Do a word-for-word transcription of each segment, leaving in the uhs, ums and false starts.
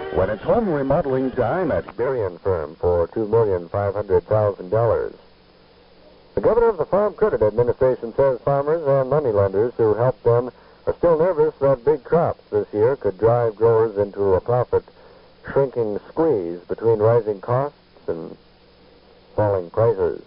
When it's home remodeling time at Berrien Firm for two million five hundred thousand dollars. The governor of the Farm Credit Administration says farmers and moneylenders who help them are still nervous that big crops this year could drive growers into a profit-shrinking squeeze between rising costs and falling prices.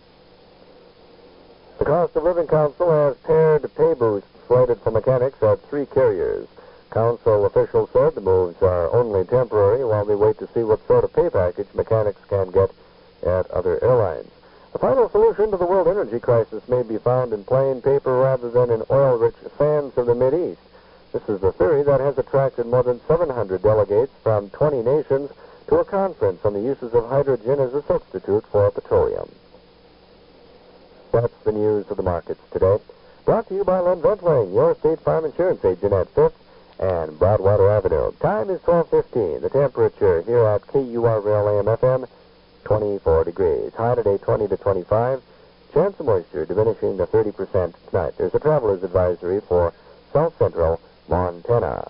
The Cost of Living Council has paired pay boosts slated for mechanics at three carriers. Council officials said the moves are only temporary while they wait to see what sort of pay package mechanics can get at other airlines. The final solution to the world energy crisis may be found in plain paper rather than in oil-rich sands of the Mideast. This is the theory that has attracted more than seven hundred delegates from twenty nations to a conference on the uses of hydrogen as a substitute for petroleum. That's the news of the markets today. Brought to you by Len Ventling, your State Farm Insurance agent at Fifth and Broadwater Avenue. Time is twelve fifteen. The temperature here at K U R Rail A M F M, twenty-four degrees. High today, twenty to twenty-five. Chance of moisture diminishing to thirty percent tonight. There's a traveler's advisory for South Central Montana.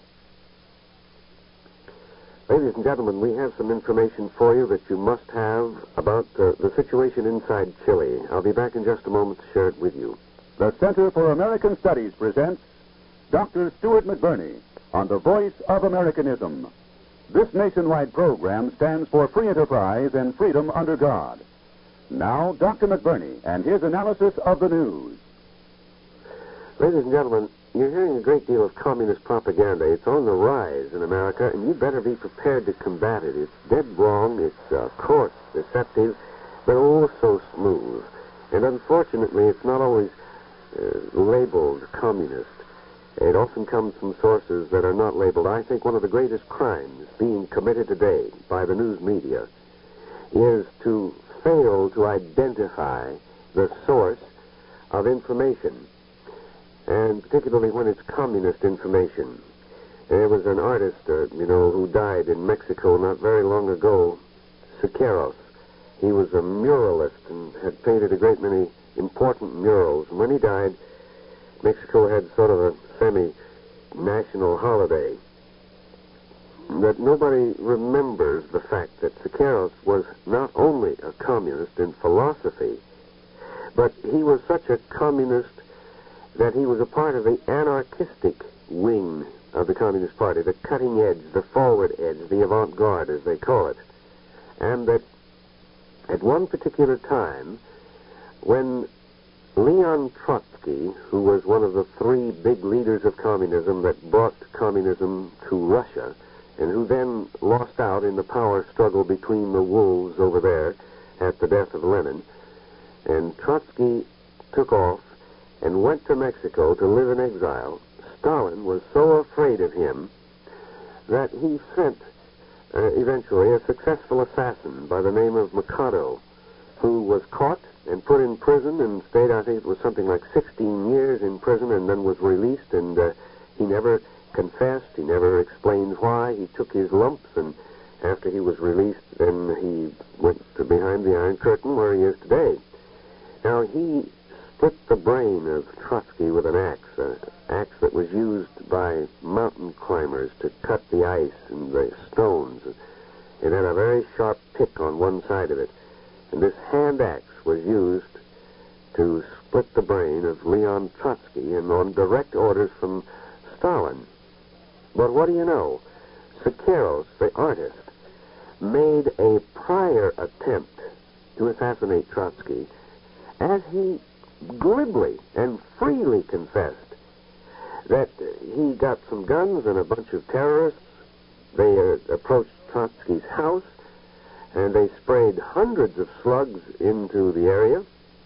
Ladies and gentlemen, we have some information for you that you must have about uh, the situation inside Chile. I'll be back in just a moment to share it with you. The Center for American Studies presents Doctor Stuart McBurney on The Voice of Americanism. This nationwide program stands for free enterprise and freedom under God. Now, Doctor McBurney and his analysis of the news. Ladies and gentlemen, you're hearing a great deal of communist propaganda. It's on the rise in America, and you better be prepared to combat it. It's dead wrong, it's uh, coarse, deceptive, but oh so smooth. And unfortunately, it's not always uh, labeled communist. It often comes from sources that are not labeled. I think one of the greatest crimes being committed today by the news media is to fail to identify the source of information, and particularly when it's communist information. There was an artist, uh, you know, who died in Mexico not very long ago, Siqueiros. He was a muralist and had painted a great many important murals. And when he died, Mexico had sort of a semi-national holiday. That nobody remembers the fact that Siqueiros was not only a communist in philosophy, but he was such a communist that he was a part of the anarchistic wing of the Communist Party, the cutting edge, the forward edge, the avant-garde, as they call it. And that at one particular time, when Leon Trotsky, who was one of the three big leaders of communism that brought communism to Russia, and who then lost out in the power struggle between the wolves over there at the death of Lenin, and Trotsky took off and went to Mexico to live in exile, Stalin was so afraid of him that he sent uh, eventually a successful assassin by the name of Mikado, who was caught and put in prison and stayed, I think it was something like sixteen years in prison, and then was released, and uh, he never confessed, he never explained why. He took his lumps, and after he was released, then he went to behind the Iron Curtain where he is today. Now, he split the brain of Trotsky with an axe, an axe that was used by mountain climbers to cut the ice and the stones. It had a very sharp pick on one side of it, and this hand axe was used to split the brain of Leon Trotsky, and on direct orders from Stalin. But what do you know? Siqueiros, the artist, made a prior attempt to assassinate Trotsky, as he glibly and freely confessed that he got some guns and a bunch of terrorists. They uh, approached Trotsky's house, and they sprayed hundreds of slugs into the area,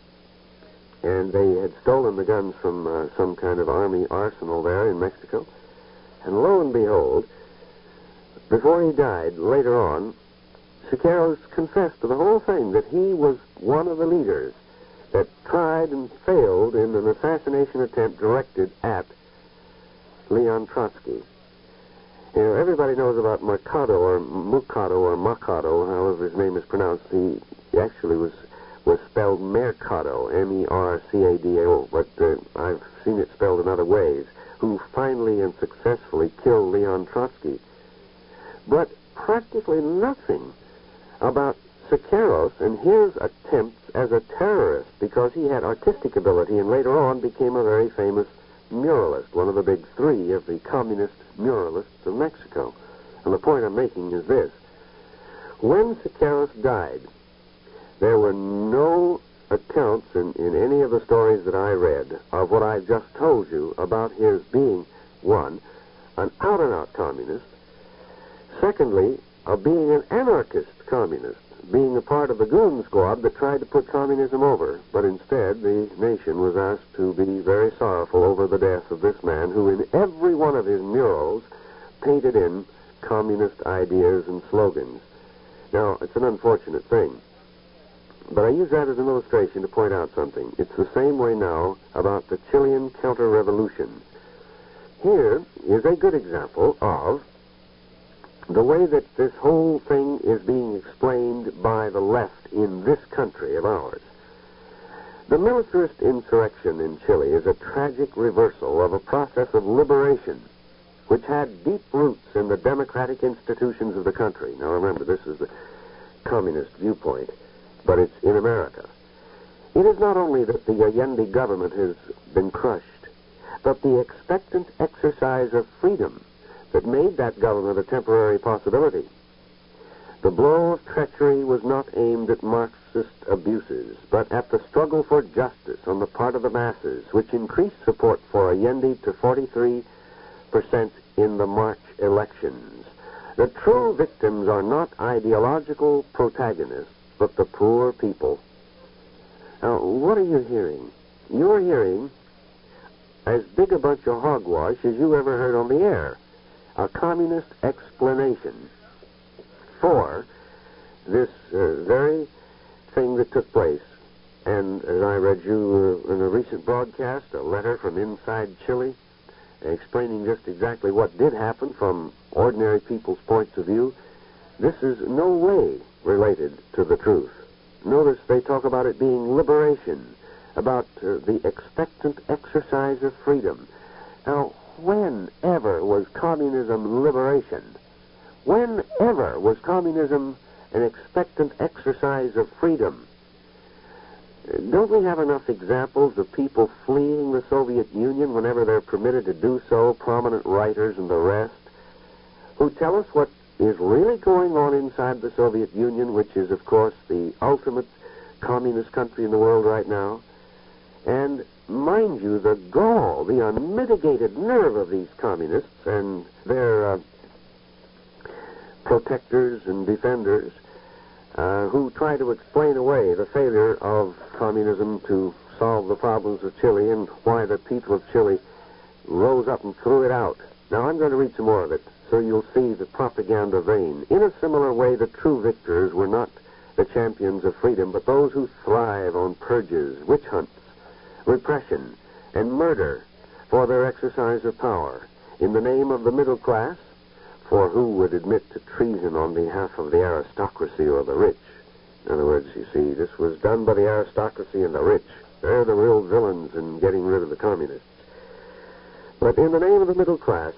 and they had stolen the guns from uh, some kind of army arsenal there in Mexico. And lo and behold, before he died, later on, Siqueiros confessed to the whole thing, that he was one of the leaders that tried and failed in an assassination attempt directed at Leon Trotsky. You know, everybody knows about Mercado or Mukado or Makado, however his name is pronounced. He actually was was spelled Mercado, M E R C A D O, but uh, I've seen it spelled in other ways, who finally and successfully killed Leon Trotsky. but practically nothing about Siqueiros and his attempts as a terrorist, because he had artistic ability and later on became a very famous muralist, one of the big three of the communist muralists of Mexico. And the point I'm making is this. When Siqueiros died, there were no accounts in, in any of the stories that I read of what I've just told you about his being, one, an out-and-out communist, secondly, of being an anarchist communist, being a part of the goon squad that tried to put communism over, but instead the nation was asked to be very sorrowful over the death of this man who in every one of his murals painted in communist ideas and slogans. Now, it's an unfortunate thing, but I use that as an illustration to point out something. It's the same way now about the Chilean counter-revolution. Here is a good example of the way that this whole thing is being explained by the left in this country of ours. The militarist insurrection in Chile is a tragic reversal of a process of liberation which had deep roots in the democratic institutions of the country. Now remember, this is the communist viewpoint, but it's in America. It is not only that the Allende government has been crushed, but the expectant exercise of freedom that made that government a temporary possibility. The blow of treachery was not aimed at Marxist abuses, but at the struggle for justice on the part of the masses, which increased support for Allende to forty-three percent in the March elections. The true victims are not ideological protagonists, but the poor people. Now, what are you hearing? You're hearing as big a bunch of hogwash as you ever heard on the air. A communist explanation for this uh, very thing that took place. And as I read you uh, in a recent broadcast, a letter from inside Chile explaining just exactly what did happen from ordinary people's points of view, this is no way related to the truth. Notice they talk about it being liberation, about uh, the expectant exercise of freedom. Now, whenever was communism liberation? Whenever was communism an expectant exercise of freedom? Don't we have enough examples of people fleeing the Soviet Union whenever they're permitted to do so, prominent writers and the rest, who tell us what is really going on inside the Soviet Union, which is, of course, the ultimate communist country in the world right now? And mind you, the gall, the unmitigated nerve of these communists and their uh, protectors and defenders uh, who try to explain away the failure of communism to solve the problems of Chile and why the people of Chile rose up and threw it out. Now, I'm going to read some more of it so you'll see the propaganda vein. In a similar way, the true victors were not the champions of freedom, but those who thrive on purges, witch hunts, repression, and murder for their exercise of power in the name of the middle class, for who would admit to treason on behalf of the aristocracy or the rich? In other words, you see, this was done by the aristocracy and the rich. They're the real villains in getting rid of the communists. But in the name of the middle class,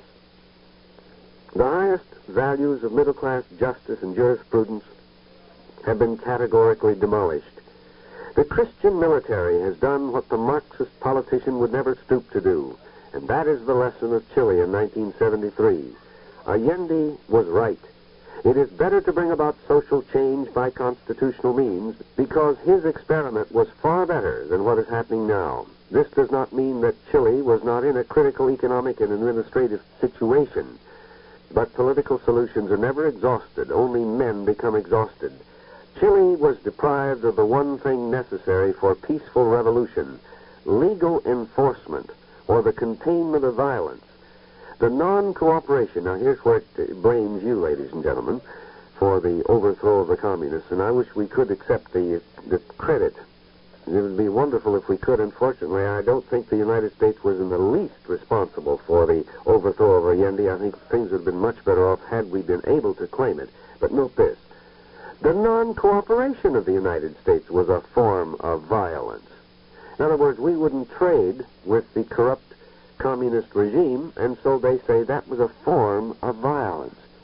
the highest values of middle class justice and jurisprudence have been categorically demolished. The Christian military has done what the Marxist politician would never stoop to do, and that is the lesson of Chile in nineteen seventy-three. Allende was right. It is better to bring about social change by constitutional means because his experiment was far better than what is happening now. This does not mean that Chile was not in a critical economic and administrative situation, but political solutions are never exhausted. Only men become exhausted. Chile was deprived of the one thing necessary for peaceful revolution, legal enforcement, or the containment of violence. The non-cooperation, now here's where it blames you, ladies and gentlemen, for the overthrow of the communists, and I wish we could accept the, the credit. It would be wonderful if we could. Unfortunately, I don't think the United States was in the least responsible for the overthrow of Allende. I think things would have been much better off had we been able to claim it. But note this. The non-cooperation of the United States was a form of violence. In other words, we wouldn't trade with the corrupt communist regime, and so they say that was a form of violence.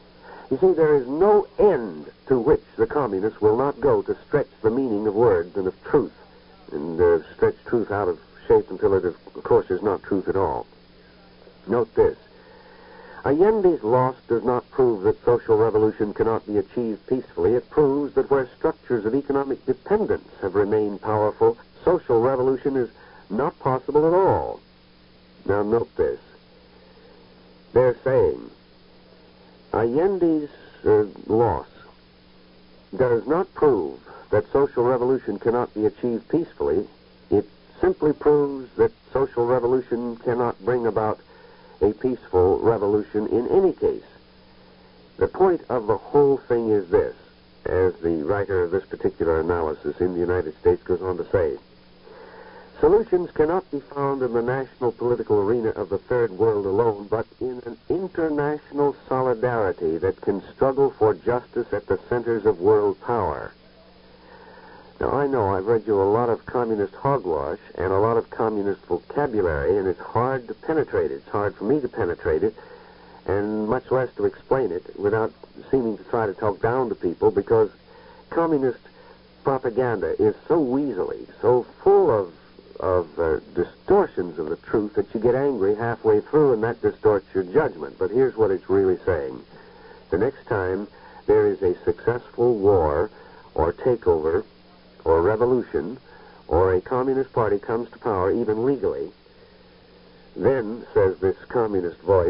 You see, there is no end to which the communists will not go to stretch the meaning of words and of truth, and uh, stretch truth out of shape until it, of course, is not truth at all. Note this. Allende's loss does not prove that social revolution cannot be achieved peacefully. It proves that where structures of economic dependence have remained powerful, social revolution is not possible at all. Now note this. They're saying Allende's uh, loss does not prove that social revolution cannot be achieved peacefully. It simply proves that social revolution cannot bring about a peaceful revolution in any case. The point of the whole thing is this, as the writer of this particular analysis in the United States goes on to say. Solutions cannot be found in the national political arena of the Third World alone, but in an international solidarity that can struggle for justice at the centers of world power. Now, I know I've read you a lot of communist hogwash and a lot of communist vocabulary, and it's hard to penetrate it. It's hard for me to penetrate it, and much less to explain it without seeming to try to talk down to people, because communist propaganda is so weaselly, so full of, of uh, distortions of the truth that you get angry halfway through, and that distorts your judgment. But here's what it's really saying. The next time there is a successful war or takeover or revolution, or a communist party comes to power, even legally, then, says this communist voice,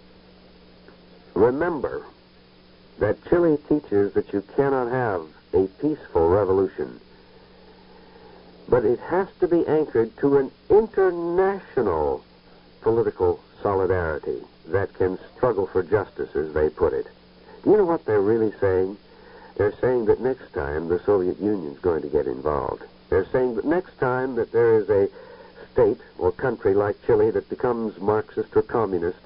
remember that Chile teaches that you cannot have a peaceful revolution, but it has to be anchored to an international political solidarity that can struggle for justice, as they put it. Do you know what they're really saying? They're saying that next time the Soviet Union's going to get involved. They're saying that next time that there is a state or country like Chile that becomes Marxist or communist,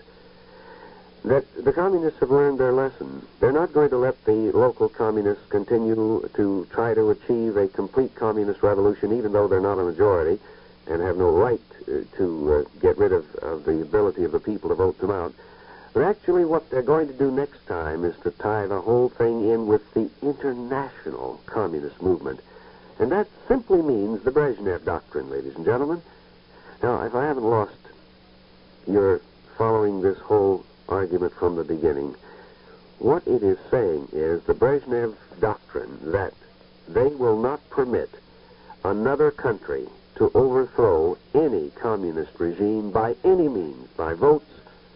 that the communists have learned their lesson. They're not going to let the local communists continue to try to achieve a complete communist revolution, even though they're not a majority and have no right uh, to uh, get rid of, of the ability of the people to vote them out. But actually what they're going to do next time is to tie the whole thing in with the international communist movement. And that simply means the Brezhnev Doctrine, ladies and gentlemen. Now, if I haven't lost your following this whole argument from the beginning, what it is saying is the Brezhnev Doctrine that they will not permit another country to overthrow any communist regime by any means, by votes,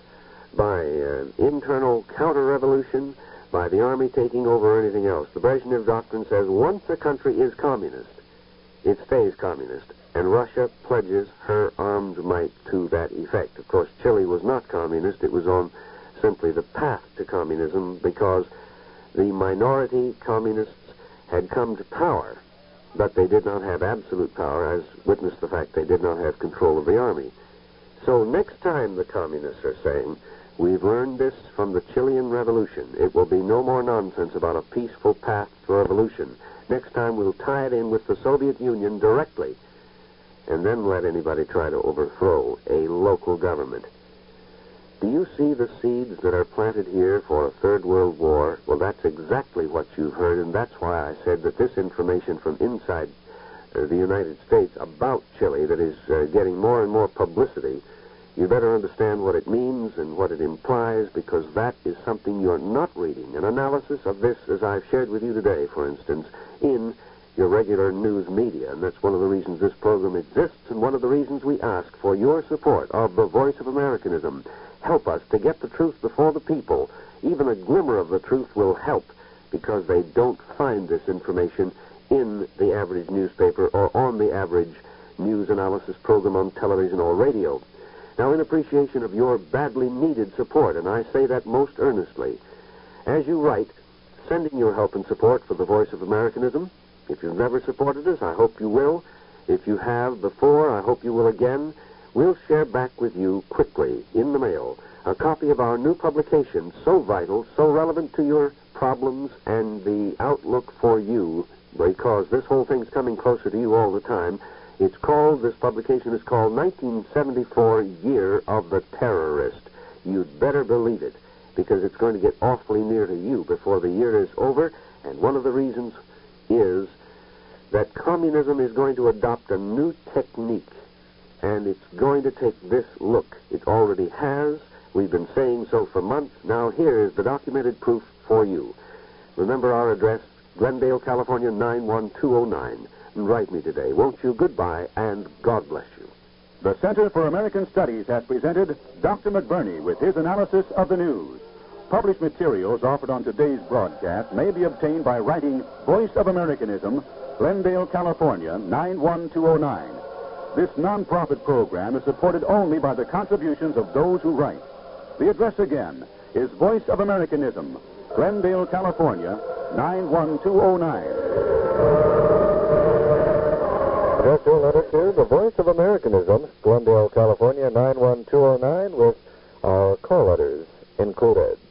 by uh, internal counter-revolution, by the army taking over, or anything else. The Brezhnev Doctrine says once a country is communist, it stays communist, and Russia pledges her armed might to that effect. Of course, Chile was not communist. It was on simply the path to communism because the minority communists had come to power, but they did not have absolute power, as witnessed the fact they did not have control of the army. So next time the communists are saying, we've learned this from the Chilean Revolution. It will be no more nonsense about a peaceful path to revolution. Next time we'll tie it in with the Soviet Union directly and then let anybody try to overthrow a local government. Do you see the seeds that are planted here for a third world war? Well, that's exactly what you've heard, and that's why I said that this information from inside uh, the United States about Chile that is uh, getting more and more publicity, you better understand what it means and what it implies, because that is something you're not reading. An analysis of this, as I've shared with you today, for instance, in your regular news media. And that's one of the reasons this program exists, and one of the reasons we ask for your support of the Voice of Americanism. Help us to get the truth before the people. Even a glimmer of the truth will help, because they don't find this information in the average newspaper or on the average news analysis program on television or radio. Now, in appreciation of your badly needed support, and I say that most earnestly, as you write, sending your help and support for the Voice of Americanism. If you've never supported us, I hope you will. If you have before, I hope you will again. We'll share back with you quickly in the mail a copy of our new publication, so vital, so relevant to your problems and the outlook for you, because this whole thing's coming closer to you all the time. It's called, this publication is called nineteen seventy-four Year of the Terrorist. You'd better believe it. because it's going to get awfully near to you before the year is over. And one of the reasons is that communism is going to adopt a new technique, and it's going to take this look. It already has. We've been saying so for months. Now here is the documented proof for you. Remember our address, Glendale, California, nine one two oh nine. And write me today, won't you? Goodbye, and God bless you. The Center for American Studies has presented Doctor McBurney with his analysis of the news. Published materials offered on today's broadcast may be obtained by writing Voice of Americanism, Glendale, California, nine one two oh nine. This non-profit program is supported only by the contributions of those who write. The address again is Voice of Americanism, Glendale, California, nine one two oh nine. Address your letter to the Voice of Americanism, Glendale, California, nine one two oh nine, with our call letters included.